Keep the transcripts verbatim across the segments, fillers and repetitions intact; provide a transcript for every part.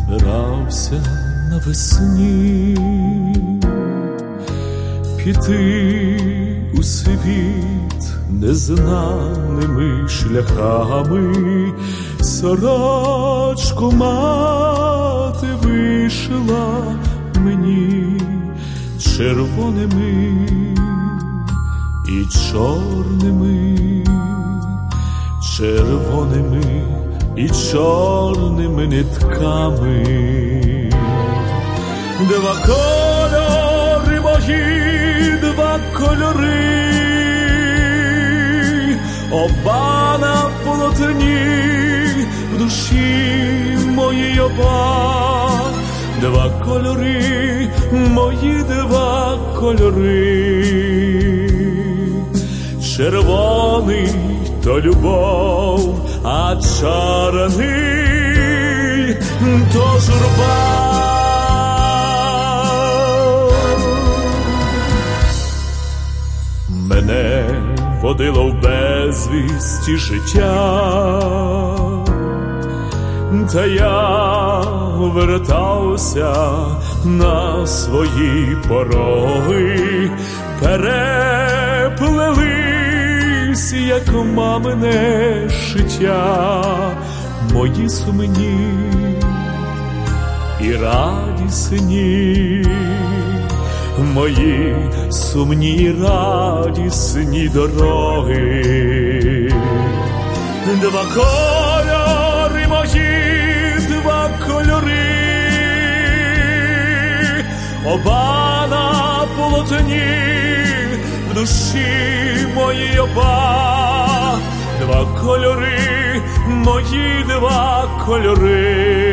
збирався навесні піти у світ незнаними шляхами. Сорочку мати вишила мені червоними і чорними, червоними і чорними нитками. Два кольори мої, два кольори, оба на полотні, в душі моїй оба. Два кольори мої, два кольори. Червоний то любов, а чорний то журба. Мене водило в безвісті життя, та я вертався на свої пороги. Переплелись, як мамине шиття, мої сумні і радісні, мої сумні і радісні дороги. Два кольори мої, два кольори, оба на полотні, в душі моїй оба. Два кольори мої, два кольори.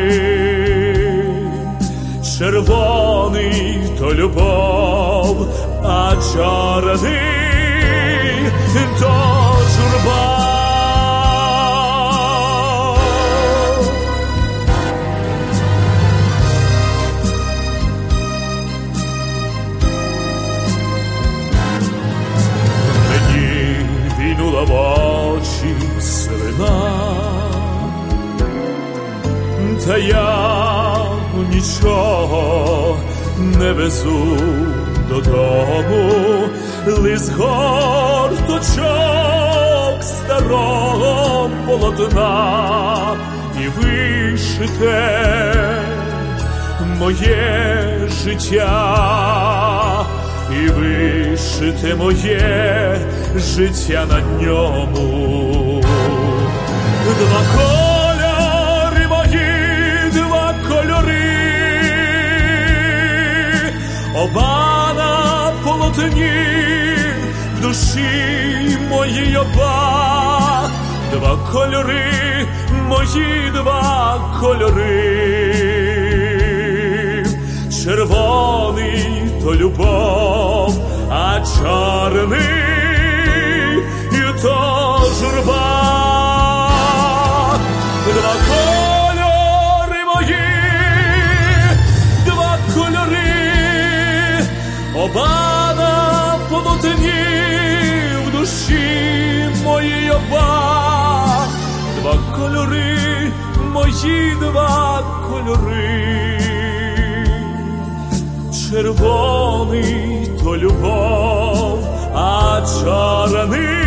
Червоний то любов, а чорний то журба. Війнула в очі сивина, та я нічого не везу додому, лиш горточок старого полотна і вишите моє життя, і вишите моє життя на ньому. Два кольори мої, два кольори, оба на полотні, в душі моїй оба. Два кольори мої, два кольори. Червоний то любов, а чорний то журба. Два кольори мої, два кольори, оба на полотні, в душі моїй оба. Два кольори мої, два кольори. Червоний то любов, а чорний